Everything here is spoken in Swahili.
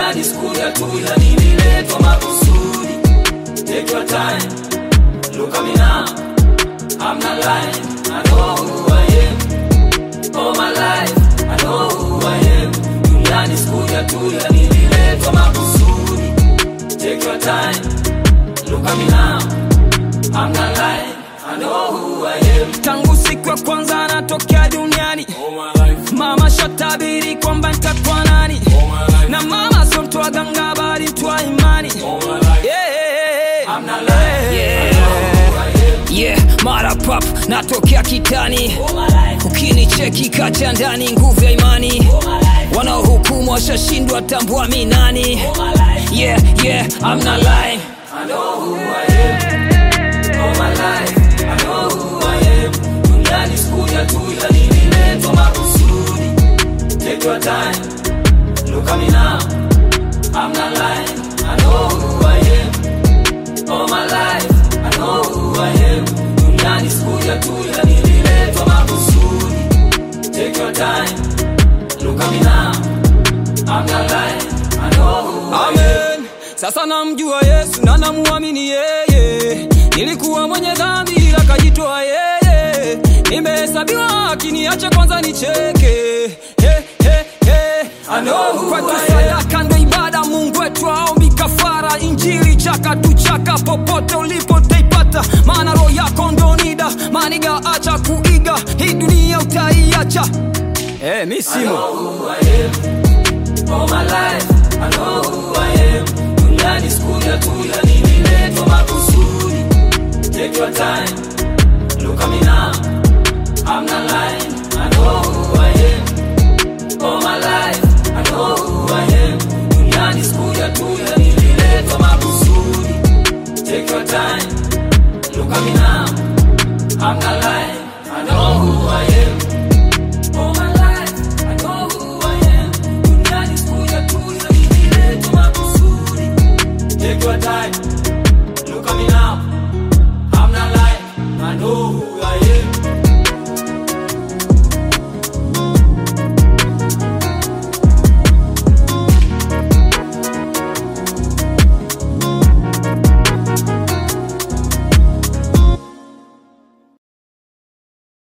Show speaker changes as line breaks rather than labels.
Duniani sikuja tu ila nililetwa makusudi. Take your time, look at me now, I'm not lying, I know who I am. All my life, I know who I am. Duniani sikuja tu ila nililetwa makusudi. Take your time, look at me now, I'm not lying, I know who I am.
Tangu siku ya kwanza natokea duniani, mama shatabiri kwamba nitakuwa nani. Na mama sio mtu wa ganga bali mtu wa imani.
I'm not lying,
yeah, mara pop natokea kitani. Ukinicheki kacha ndani nguvu ya imani. Wanaohukumu washashindwa tambua mimi nani. Yeah, I'm not lying,
I know who I am. All my life, I know who I am. Duniani sikuja tu ila nililetwa makusudi. Take your time, look at me now, I'm not lying, I know who I am. All my life, I know who I am. Duniani sikuja tu ila nililetwa makusudi. Take your time, look at me now, I'm not lying, I know who I am.
Amen. Sasa namjua Yesu na namuamini yeye. Nilikuwa mwenye dhambi ila kajitoa yeye. Nimehesabiwa haki niache kwanza nicheke. I know who I am. Kwa sadaka ndo ibada Mungu wetu aombi kafara. Injili chaka tu chaka popote ulipo taipata. Maana roho yako ndo nida. Maniga acha kuiga. Hii dunia utaiacha. Mimi simo.
I know who I am. All my life, I know who I am. Duniani sikuja tu ila nililetwa makusudi. Take your time,